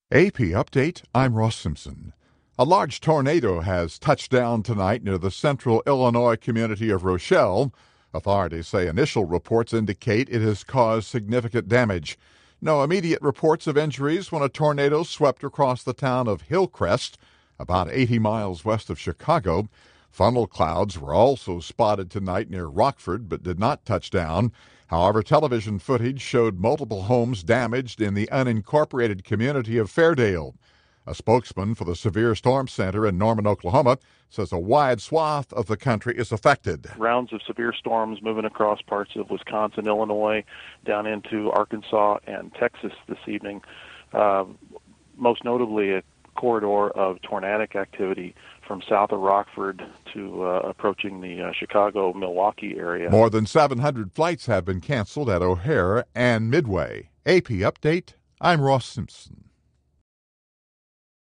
AP Update, I'm Ross Simpson. A large tornado has touched down tonight near the central Illinois community of Rochelle. Authorities say initial reports indicate it has caused significant damage. No immediate reports of injuries when a tornado swept across the town of Hillcrest, about 80 miles west of Chicago. Funnel clouds were also spotted tonight near Rockford but did not touch down. However, television footage showed multiple homes damaged in the unincorporated community of Fairdale. A spokesman for the Severe Storm Center in Norman, Oklahoma, says a wide swath of the country is affected. Rounds of severe storms moving across parts of Wisconsin, Illinois, down into Arkansas and Texas this evening. Most notably, a corridor of tornadic activity from south of Rockford to approaching the Chicago-Milwaukee area. More than 700 flights have been canceled at O'Hare and Midway. AP Update, I'm Ross Simpson.